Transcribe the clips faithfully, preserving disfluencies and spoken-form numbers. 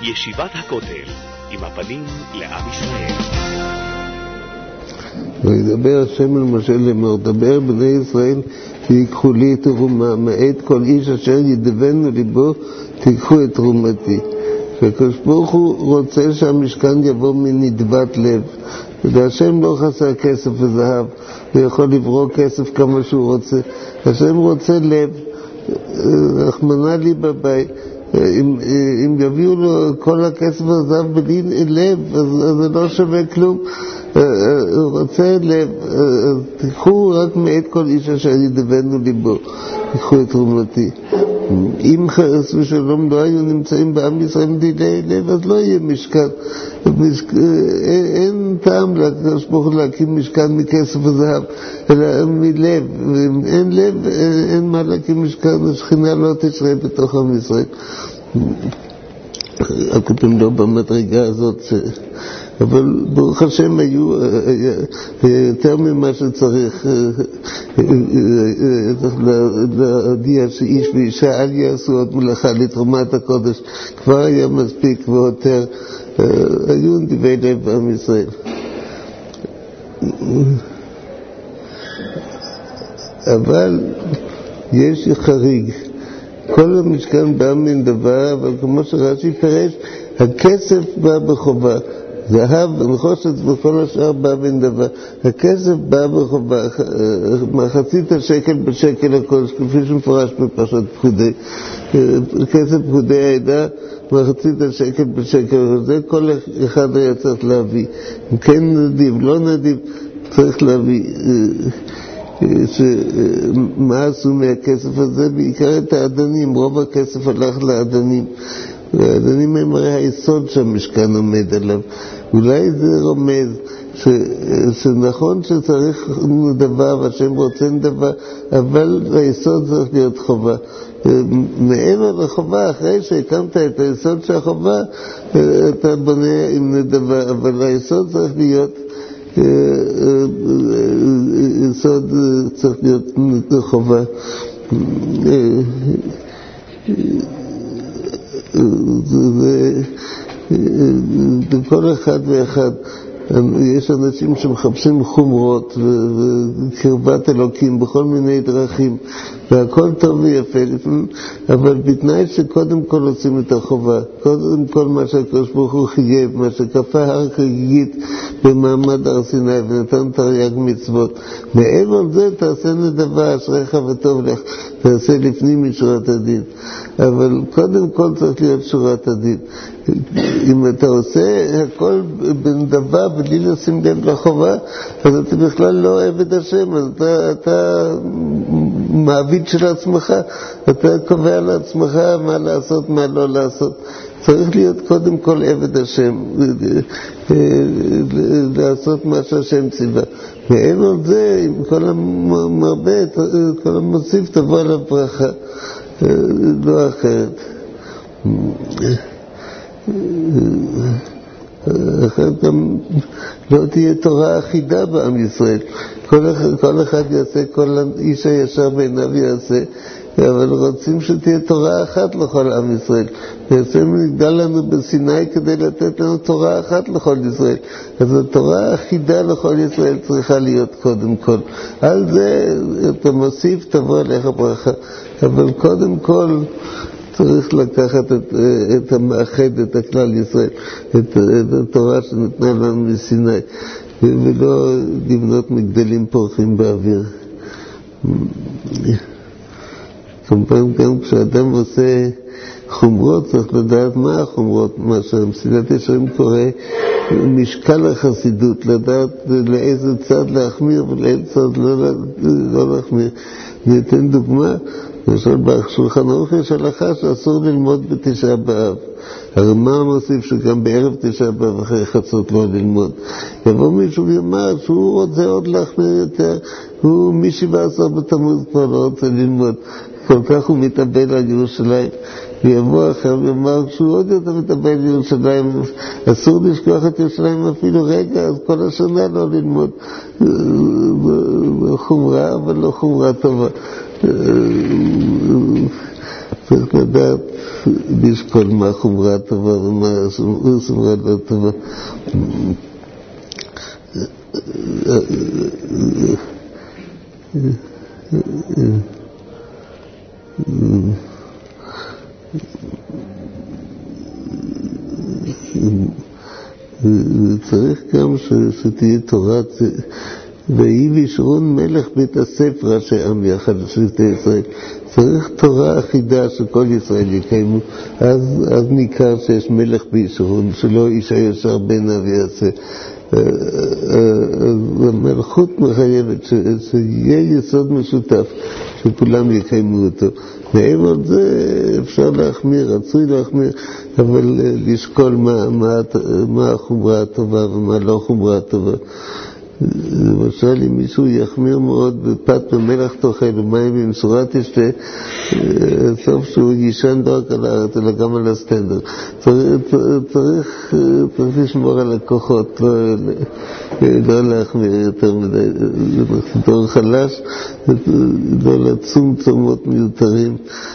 ישיבת הכותל, עם הפנים לעם ישראל. וידבר השם אל משה לאמור, דבר בני ישראל ויקחו לי את תרומה, מאת כל איש אשר ידבנו ליבו תיקחו את תרומתי. הקדוש ברוך הוא רוצה שהמשכן יבוא מנדבת לב, והשם לא חסר כסף וזהב, הוא יכול לברוא כסף כמה שהוא רוצה. השם רוצה לב, רחמנא לי בבית. אם, אם יביאו לו כל הכסף והזהב בלי לב, אז, אז זה לא שווה כלום. הוא רוצה לב, תיקחו רק מאת כל איש אשר ידבנו ליבו, תיקחו את תרומתי. אם חס ושלום לא היו נמצאים בעם ישראל מדיני לב, אז לא יהיה משכן. אין טעם לקדוש ברוך הוא להקים משכן מכסף וזהב, אלא מלב. ואם אין לב, אין מה להקים משכן, השכינה לא תשרה בתוך עם ישראל. הכותבים לא במדרגה הזאת, אבל ברוך השם היו יותר ממה שצריך להודיע שאיש ואישה אל יעשו עוד מלאכה לתרומת הקודש, כבר היה מספיק ויותר. היו נדיבי לב בעם ישראל. אבל יש חריג, כל המשכן בא מן דבר, אבל כמו שרש"י פירש, הכסף בא בחובה, זהב ונחושת וכל השאר בא מן דבר. הכסף בא בחובה, מחצית השקל בשקל הקודש, כפי שמפורש בפרשת פקודי. כסף פקודי העדה, מחצית השקל בשקל, זה כל אחד היה צריך להביא. אם כן נדיב, לא נדיב, צריך להביא. מה עשו מהכסף הזה? בעיקר את האדנים, רוב הכסף הלך לאדנים. והאדנים הם הרי היסוד שהמשכן עומד עליו. אולי זה רומז ש, שנכון שצריך דבר, והשם רוצה דבר, אבל היסוד צריך להיות חובה. מעבר לחובה, אחרי שהקמת את היסוד של החובה, אתה בונה עם נדבה, אבל היסוד צריך להיות יסוד, צריך להיות חובה. וכל אחד ואחד, יש אנשים שמחפשים חומרות וקרבת אלוקים בכל מיני דרכים, והכל טוב ויפה, אבל בתנאי שקודם כל עושים את החובה, קודם כל מה שהקדוש ברוך הוא חייב, מה שכפה הר חגיגית במעמד הר סיני ונתן תרי"ג מצוות. מעבר לזה תעשה נדבה, אשריך וטוב לך, תעשה לפנים משורת הדין. אבל קודם כל צריך להיות שורת הדין. אם אתה עושה הכל בנדבה בלי לשים לב לחובה, אז אתה בכלל לא עבד השם, אז אתה, אתה מעביד של עצמך, אתה קובע לעצמך מה לעשות, מה לא לעשות. צריך להיות קודם כל עבד השם, לעשות מה שהשם ציווה. מעבר לזה, עם כל המרבה, כל המוסיף תבוא עליו ברכה, לא אחרת. אחרת גם לא תהיה תורה אחידה בעם ישראל. כל אחד, כל אחד יעשה, כל איש הישר בעיניו יעשה, אבל רוצים שתהיה תורה אחת לכל עם ישראל. בעצם נגדל לנו בסיני כדי לתת לנו תורה אחת לכל ישראל. אז התורה האחידה לכל ישראל צריכה להיות קודם כל. על זה אתה מוסיף, תבוא עליך ברכה. אבל קודם כל צריך לקחת את, את המאחד, את הכלל ישראל, את, את התורה שנתנה לנו מסיני, ולא לבנות מגדלים פורחים באוויר. כמובן גם כשאדם עושה חומרות צריך לדעת מה החומרות, מה שהמסילת ישרים קורא משקל החסידות, לדעת לאיזה צד להחמיר ולאיזה צד לא, לא להחמיר. ניתן דוגמה, למשל בשולחן ערוך יש הלכה שאסור ללמוד בתשעה באב. הרמ"א מוסיף שגם בערב תשעה באב אחרי חצות לא ללמוד. יבוא מישהו ויאמר שהוא רוצה עוד להחמיר יותר, הוא משבעה עשר בתמוז כבר לא רוצה ללמוד, כל כך הוא מתאבל על ירושלים. ויבוא אחר ואמר שהוא עוד יותר מתאבל על ירושלים, אסור לשכוח את ירושלים אפילו רגע, אז כל השנה לא ללמוד. חומרה, אבל לא חומרה טובה. צריך לדעת לשקול מה חומרה טובה ומה חומרה לא טובה. צריך גם שתהיה תורה, ויהי וישרון מלך בית הספר שעם יחד שבטי ישראל. צריך תורה אחידה שכל ישראל יקיימו, אז, אז ניכר שיש מלך בישרון, שלא איש הישר בעיניו יעשה. המלכות מחייבת שיהיה יסוד משותף שכולם יקיימו אותו. מעבר זה אפשר להחמיר, רצוי להחמיר, אבל לשקול מה, מה, מה החומרה הטובה ומה לא חומרה הטובה. למשל, אם מישהו יחמיר מאוד בפת במלח תאכל ומים במשורה תשתה, סוף שהוא יישן לא רק על הארץ אלא גם על הסטנדר. צריך, צריך, צריך לשמור על הכוחות, לא, לא להחמיר יותר מדי, דור חלש, לא לצום צומות מיותרים.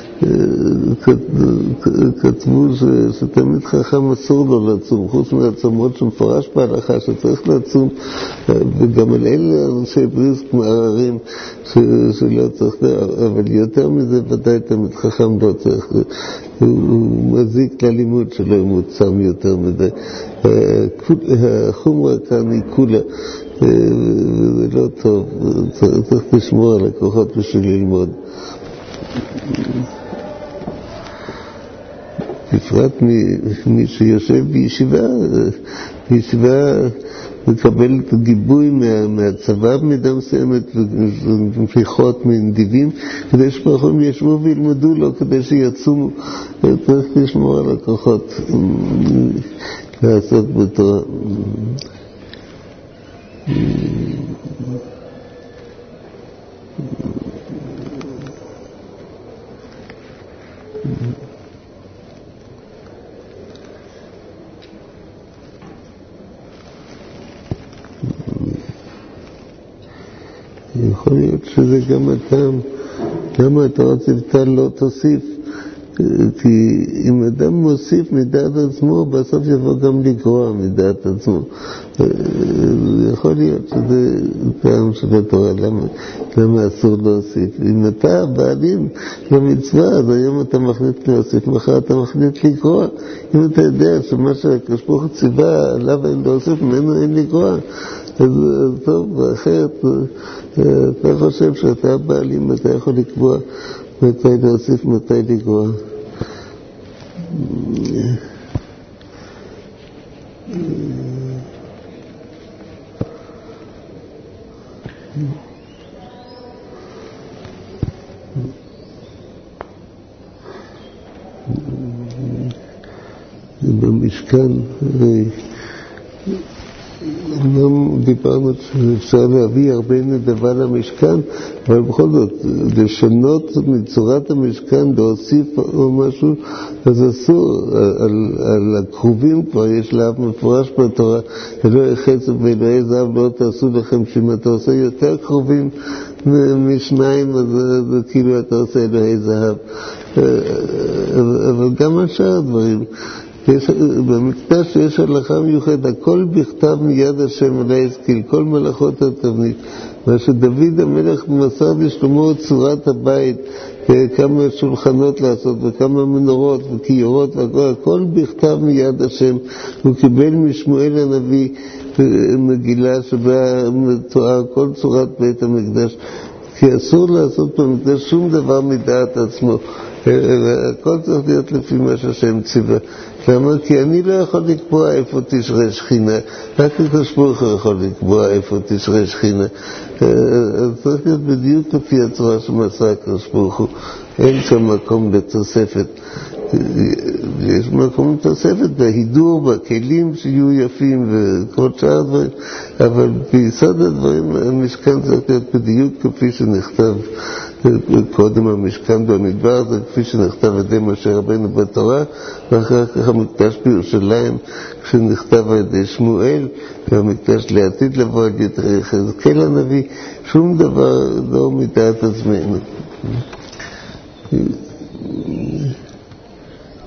כתבו שתמיד חכם אסור לו לצום, חוץ מהצומות שמפורש בהלכה שצריך לצום, וגם על אלה אנשי בריסק מערערים שלא צריך, אבל יותר מזה ודאי תמיד חכם לא צריך, הוא מזיק ללימוד שלו אם הוא צם יותר מדי. החומרה כאן היא כולה, וזה לא טוב, צריך לשמור על הכוחות בשביל ללמוד. בפרט מי שיושב בישיבה, בישיבה מקבל גיבוי מה, מהצבא במידה מסוימת ומפיחות מנדיבים, כדי שפרחים ישבו וילמדו לו, כדי שיצומו. צריך לשמור על הכוחות, לעשות בתורה. יכול להיות שזה גם הטעם, למה התורה ציוותה לא תוסיף, כי אם אדם מוסיף מדעת עצמו, בסוף יבוא גם לגרוע מדעת עצמו. יכול להיות שזה טעם של התורה, למה, למה אסור להוסיף. אם אתה בעלים למצווה, אז היום אתה מחליט להוסיף, מחר אתה מחליט לגרוע. אם אתה יודע שמה שהקדוש ברוך הוא ציווה עליו אין להוסיף, ממנו אין לגרוע, אז טוב, ואחרת אתה חושב שאתה בעלים, אתה יכול לקבוע מתי להוסיף, מתי לגרוע. במשכן אמנם דיברנו שאפשר להביא הרבה נדבה למשכן, אבל בכל זאת, לשנות מצורת המשכן, להוסיף או משהו, אז אסור. על, על הקרובים כבר יש לאב מפורש בתורה, אלוהי חסד ואלוהי זהב לא תעשו לכם, שאם אתה עושה יותר קרובים משניים, אז זה כאילו אתה עושה אלוהי זהב. אבל גם על שאר הדברים, יש, במקדש יש הלכה מיוחד, הכל בכתב מיד השם אלי השכיל, כל מלאכות התבנית. מה שדוד המלך מסר לשלמה את צורת הבית, כמה שולחנות לעשות וכמה מנורות וכיורות והכל, הכל בכתב מיד השם. הוא קיבל משמואל הנביא מגילה שבה מתואר כל צורת בית המקדש, כי אסור לעשות במקדש שום דבר מדעת עצמו, הכל צריך להיות לפי מה שהשם ציווה. למה? כי אני לא יכול לקבוע איפה תשרה שכינה, רק הקדוש ברוך הוא יכול לקבוע איפה תשרה שכינה. אז צריך להיות בדיוק לפי הצורה שמסר הקדוש ברוך הוא. אין שם מקום לתוספת. יש מקום לתוספת בהידור, בכלים שיהיו יפים וכל שאר הדברים, אבל ביסוד הדברים המשכן צריך להיות בדיוק כפי שנכתב קודם המשכן במדבר, זה כפי שנכתב על ידי משה רבנו בתורה, ואחר כך המקדש בירושלים כשנכתב על ידי שמואל, והמקדש לעתיד לבוא על ידי יחזקאל הנביא. שום דבר לא מדעת עצמנו.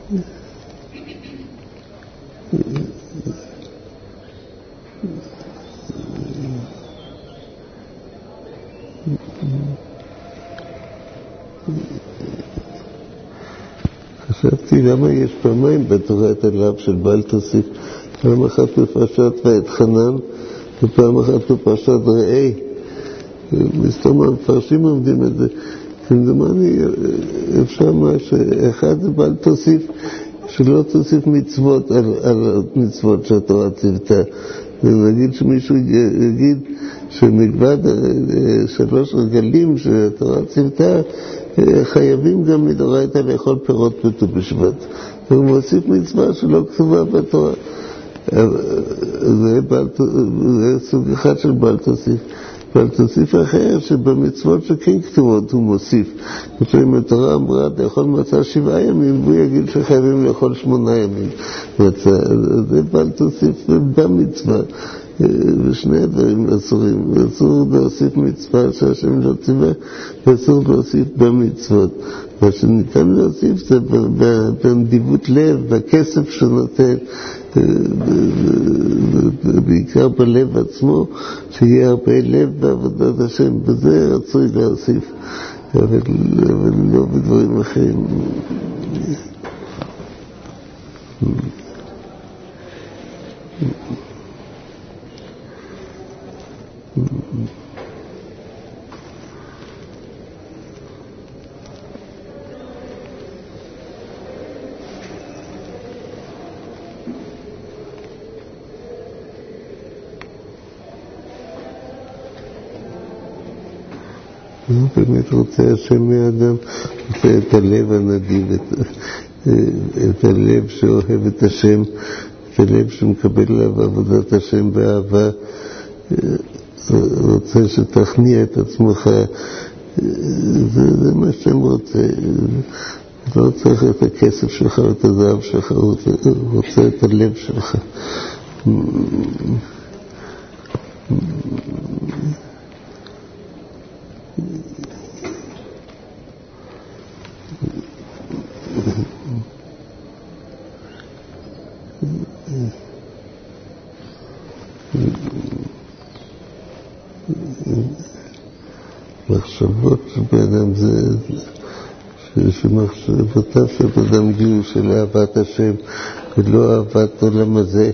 חשבתי למה יש פעמיים בתורה את הלאו של בל תוסיף, פעם אחת בפרשת ואתחנן ופעם אחת בפרשת ראה. מסתום המפרשים עומדים את זה, כמדומני אפשר מה שאחד זה בל תוסיף, שלא תוסיף מצוות על, על מצוות שהתורה ציוותה. ונגיד שמישהו יגיד שמלבד שלוש רגלים שהתורה ציוותה, חייבים גם מדאורייתא לאכול פירות בט"ו בשבט. והוא מוסיף מצווה שלא כתובה בתורה. זה, בל, זה סוג אחד של בל תוסיף. בל תוסיף אחר שבמצוות שכן כתובות הוא מוסיף. אם התורה אמרה לאכול מצה שבעה ימים, והוא יגיד שחייבים לאכול שמונה ימים מצה. זה בל תוסיף במצווה. ושני הדברים אסורים. אסור להוסיף מצווה שהשם לא ציווה, ואסור להוסיף במצוות. מה שניתן להוסיף זה בנדיבות לב, בכסף שנותן, בעיקר בלב עצמו, שיהיה הרבה לב בעבודת השם. בזה רצוי להוסיף, אבל, אבל לא בדברים אחרים. הוא באמת רוצה השם מאדם, רוצה את הלב הנדיב, את, את הלב שאוהב את השם, את הלב שמקבל עליו עבודת השם באהבה, רוצה שתכניע את עצמך, זה, זה מה שהם רוצה. לא צריך את הכסף שלך ואת הזהב שלך, הוא רוצה את הלב שלך. מחשבות שבאדם זה, שמחשבותיו של אדם גיור של אהבת השם ולא אהבת עולם הזה,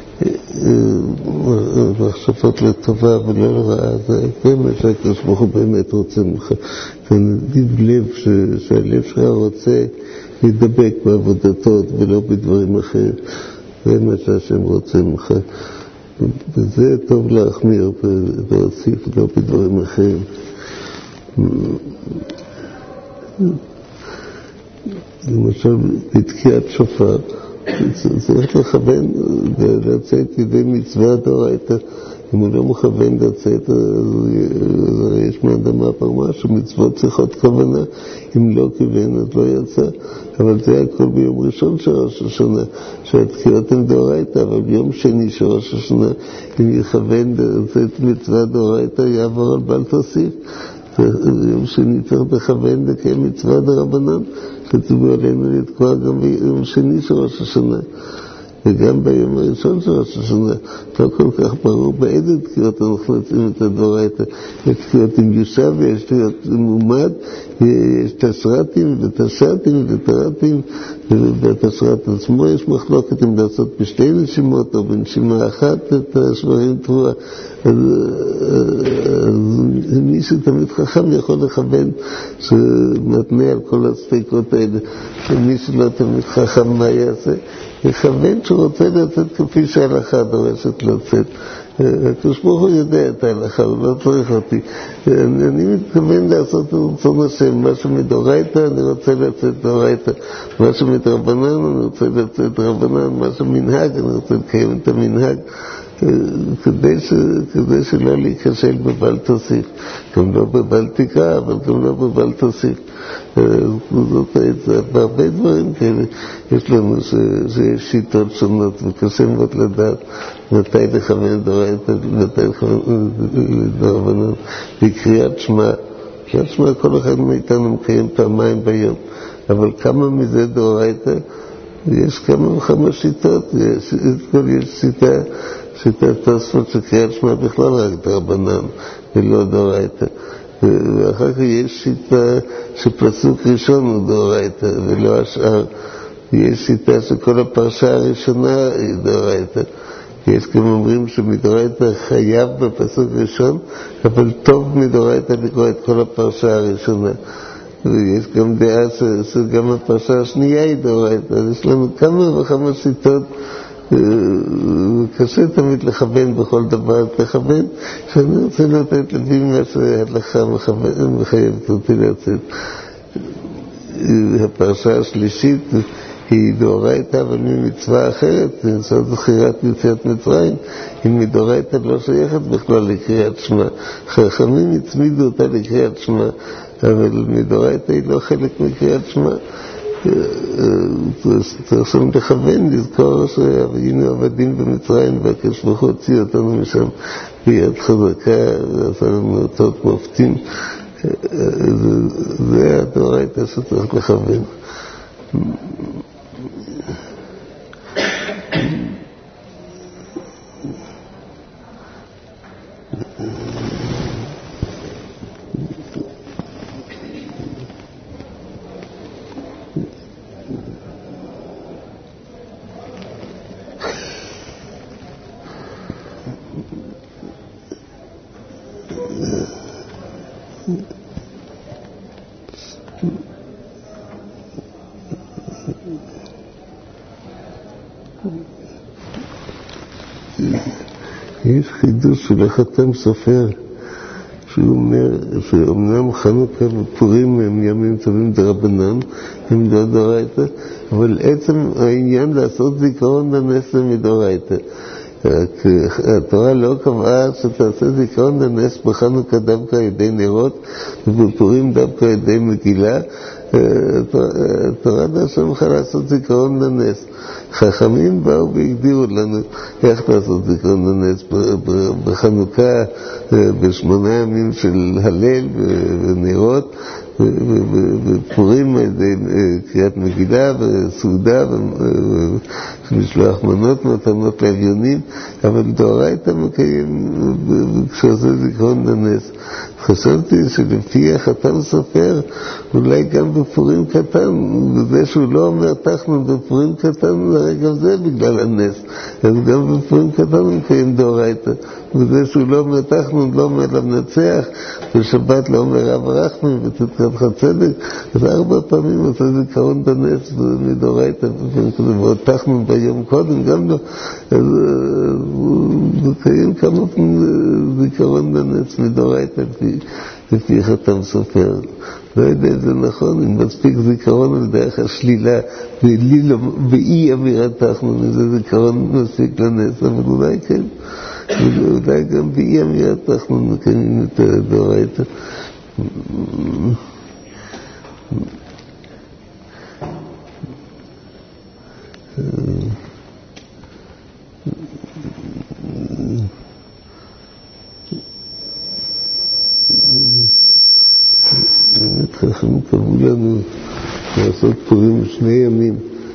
מחשבות לטובה ולא לרעה. זה מה שהקדוש ברוך הוא באמת רוצה ממך, זה נדיב לב, שהלב שלך רוצה להידבק בעבודתו ולא בדברים אחרים. זה מה שהשם רוצה ממך, וזה טוב להחמיר ולהוסיף, לא בדברים אחרים. למשל בתקיעת שופר צריך לכוון לצאת ידי מצווה דאורייתא. אם הוא לא מכוון לצאת, אז יש מאדמה פרמה שמצוות צריכות כוונה. אם לא כיוון אז לא יצא. אבל זה הכל ביום ראשון של ראש השנה, שהתקיעות הן דאורייתא. אבל ביום שני של ראש השנה, אם יכוון לצאת מצווה דאורייתא, יעבור על בל תוסיף. יום שני צריך לכוון לקיים מצווה דרבנן, שציוו עלינו לתקוע גם ביום שני של ראש השנה. וגם ביום הראשון של ראש השנה, לא כל כך ברור באיזה תקיעות אנחנו נוצאים את הדאורייתא. יש תקיעות עם יושב ויש תקיעות עם מומד, יש תשרתים ותשתים ותרתים, ובתשרת עצמו יש מחלוקת אם לעשות בשתי נשימות או בנשימה אחת את השברים תרועה. אז, אז מי שתמיד חכם יכול לכוון שמתנה על כל הספקות האלה. ומי שלא תמיד חכם מה יעשה? יכוון שרוצה לצאת כפי שההלכה דורשת לצאת. הקדוש ברוך הוא יודע את ההלכה, הוא לא צריך אותי. אני, אני מתכוון לעשות את רצון השם. מה שמדאורייתא אני רוצה לצאת דאורייתא, מה שמדרבנן אני רוצה לצאת רבנן, מה שמנהג אני רוצה לקיים את המנהג, כדי, ש, כדי שלא להיכשל בבל תוסיף. גם לא בבל תקרא, אבל גם לא בבל תוסיף. זאת הייתה, בהרבה דברים כאלה יש לנו ש, שיש שיטות שונות, וקשה מאוד לדעת מתי לכוון דאורייתא ומתי לכוון דרבנן. בקריאת שמע, קריאת שמע כל אחד מאיתנו מקיים פעמיים ביום, אבל כמה מזה דאורייתא יש כמה וכמה שיטות, יש, יש שיטה, שיטת תוספות שקריאת שמע בכלל רק דרבנן ולא דאורייתא. ואחר כך יש שיטה שפסוק ראשון הוא דאורייתא ולא השאר. יש שיטה שכל הפרשה הראשונה היא דאורייתא. יש גם אומרים שמדאורייתא חייב בפסוק ראשון, אבל טוב מדאורייתא לקרוא את כל הפרשה הראשונה. ויש גם דעה שגם הפרשה השנייה היא דאורייתא. אז יש לנו כמה וכמה שיטות. קשה תמיד לכוון בכל דבר, לכוון שאני רוצה לתת לפי מה שההלכה מחייבת אותי לצאת. הפרשה השלישית היא דאורייתא, אבל ממצווה אחרת, זאת זכירת יציאת מצרים, היא מדאורייתא לא שייכת בכלל לקריאת שמע. חכמים הצמידו אותה לקריאת שמע, אבל מדאורייתא היא לא חלק מקריאת שמע. צריך שם לכוון, לזכור שהיינו עבדים במצרים והקדוש ברוך הוא הוציא אותנו משם ביד חזקה ועשה לנו אותות מופתים. זה הדאורייתא שצריך לכוון. יש חידוש של החתם סופר שהוא אומר שאומנם חנוכה ופורים הם ימים טובים דרבנן, הם לא דאורייתא, אבל עצם העניין לעשות זיכרון לנס זה מדאורייתא. התורה לא קבעה שתעשה זיכרון לנס בחנוכה דווקא על ידי נרות ובפורים דווקא על ידי מגילה. התורה דרשה ממך לעשות זיכרון לנס. חכמים באו והגדירו לנו איך לעשות זיכרון לנס בחנוכה, בשמונה ימים של הלל ונרות, ופורים על ידי קריאת מגילה וסעודה ומשלוח מנות מתנות לאביונים. אבל דאורייתא מקיים כשעושה זיכרון לנס. חשבתי שלפי החתם סופר אולי גם בפורים קטן, בזה שהוא לא אומר תחנון בפורים קטן לרגע זה בגלל הנס, אז גם בפורים קטן הוא מקיים דאורייתא, בזה שהוא לא אומר תחנון, לא אומר למנצח, בשבת לא אומר רב רחמים וצדקתך צדק, אז ארבע פעמים עושה זיכרון בנס מדאורייתא, ועוד תחנון ביום קודם גם לא, אז הוא מקיים כמה זיכרון בנס מדאורייתא לפי חתם סופר. לא יודע אם זה נכון, אם מספיק זיכרון על דרך השלילה ואי אמירת תחנון, אם זה זיכרון מספיק לנס, אבל אולי כן, אולי גם באי אמירת תחנון מקיימים את דאורייתא. באמת חכמים קבעו לנו לעשות פורים שני ימים,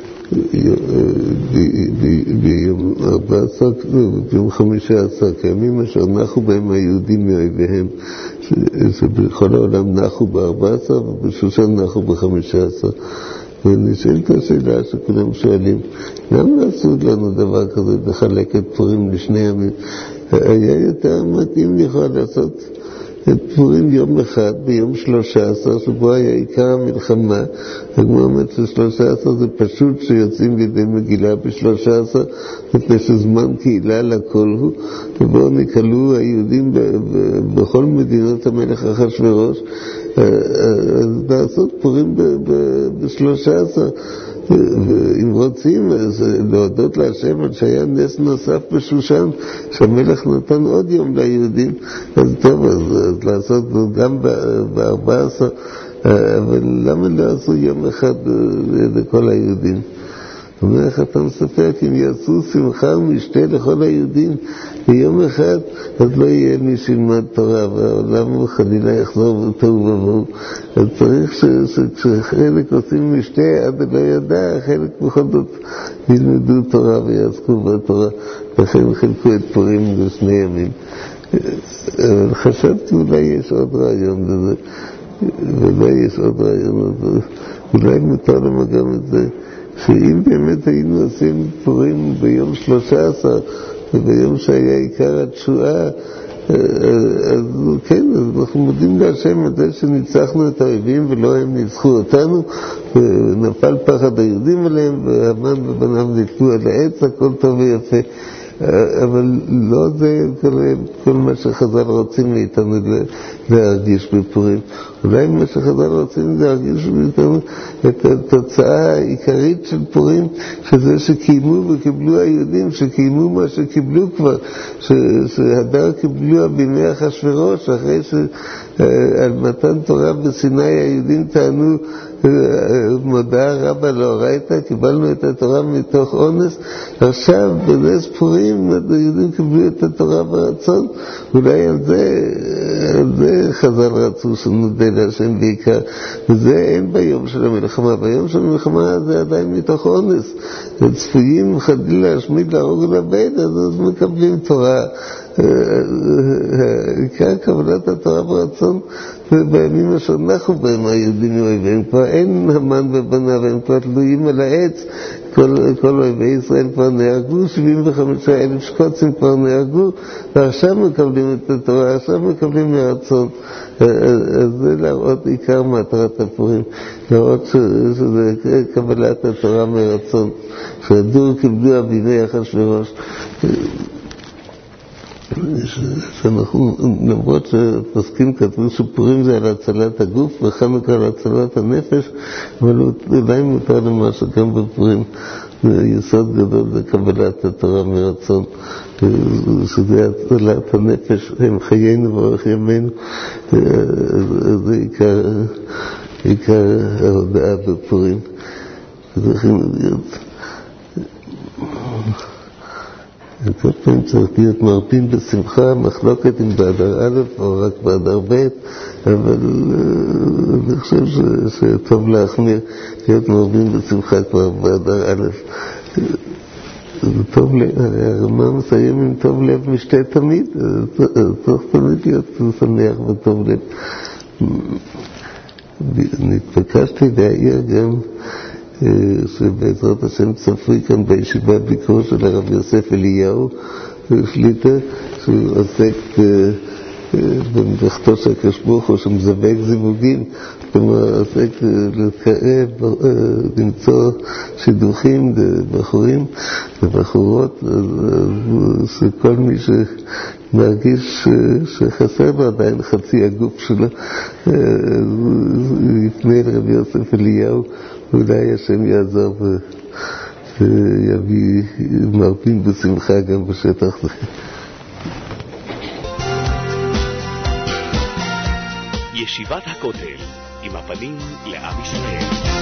ביום ארבע עשר וביום חמישה עשר, כימים אשר נחו בהם היהודים מאויביהם, שבכל העולם נחו בארבע עשר ובשושן נחו בחמישה עשר. ונשאלת השאלה שכולם שואלים, למה עשו לנו דבר כזה לחלק את פורים לשני ימים? היה יותר מתאים לכאורה לעשות את פורים יום אחד ביום שלושה עשר, שבו היה עיקר המלחמה. הגמרא אומרת ששלושה עשר זה פשוט שיוצאים לידי מגילה בשלושה עשר, מפני שזמן קהילה לכל הוא, ובו נקלו היהודים בכל מדינות המלך אחשוורוש. אז לעשות פורים בשלושה עשר, ואם רוצים אז להודות להשם על שהיה נס נוסף בשושן שהמלך נתן עוד יום ליהודים, אז טוב, אז, אז לעשות גם בארבע עשר, אבל למה לא עשו יום אחד לכל היהודים? אומר החתן סופר, כי אם יעשו שמחה ומשתה לכל היהודים ביום אחד, אז לא יהיה מי שילמד תורה, והעולם חלילה יחזור ותוהו ובוהו. אז צריך שכשחלק עושים משתה, עד לא ידע, חלק בכל זאת ילמדו תורה ויעסקו בתורה, לכן חילקו את פורים בשני ימים. אבל חשבתי אולי יש עוד רעיון לזה, ואולי יש עוד רעיון לזה, אולי מותר למה גם את זה, שאם באמת היינו עושים פורים ביום שלושה עשר, וביום שהיה עיקר התשועה, אז כן, אז אנחנו מודים להשם את זה שניצחנו את האויבים ולא הם ניצחו אותנו, ונפל פחד היהודים עליהם, והמן ובניו נתלו על העץ, הכל טוב ויפה. אבל לא זה כל, כל מה שחז"ל רוצים מאיתנו להרגיש בפורים. אולי מה שחז"ל רוצים להרגיש מאיתנו את התוצאה העיקרית של פורים, שזה שקיימו וקיבלו היהודים, שקיימו מה שקיבלו כבר, שהדר קיבלו בימי אחשוורוש, אחרי שעל מתן תורה בסיני היהודים טענו מודעה רבה לאורייתא, קיבלנו את התורה מתוך אונס. עכשיו בנס פורים היהודים קיבלו את התורה ברצון. אולי על זה, על זה חז"ל רצו שנודה להשם בעיקר, וזה אין ביום של המלחמה. ביום של המלחמה זה עדיין מתוך אונס, צפויים חלילה להשמיד, להרוג ולאבד, אז מקבלים תורה. עיקר קבלת התורה ברצון ובימים אשר נחו בהם היהודים אויביהם, כבר אין המן ובניו, הם כבר תלויים על העץ. כל, כל אויבי ישראל כבר נהרגו, שבעים וחמישה אלף שקוצים כבר נהרגו, ועכשיו מקבלים את התורה, עכשיו מקבלים מרצון. אז זה להראות עיקר מטרת הפורים, להראות שזה קבלת התורה מרצון, שהדור קיבלו בימי אחשוורוש. שאנחנו, למרות שפוסקים כתבו שפורים זה על הצלת הגוף וחנוכה על הצלת הנפש, אבל אולי מותר למשהו גם בפורים יסוד גדול לקבלת התורה מרצון, שזה הצלת הנפש, הם חיינו ואורך ימינו. זה עיקר, עיקר ההודעה בפורים. צריכים להיות כל פעם צריך להיות מרפים בשמחה, מחלוקת עם באדר א' או רק באדר ב', אבל אני חושב שטוב להחמיר, להיות מרפים בשמחה כבר באדר א'. טוב לב, הרמה מסיים עם טוב לב משתה תמיד, צריך תמיד להיות שמח וטוב לב. נתבקשתי להעיר גם שבעזרת השם צפוי כאן בישיבה ביקור של הרב יוסף אליהו שליטה, שהוא עוסק במלאכתו של הקדוש ברוך הוא, שמזווג זיווגים, כלומר עוסק לקרב, למצוא שידוכים לבחורים ובחורות, שכל מי שמרגיש שחסר לו עדיין חצי הגוף שלו יפנה לרב יוסף אליהו, אולי השם יעזור ויביא מרפים בשמחה גם בשטח זה. ישיבת הכותל עם הפנים לעם ישראל.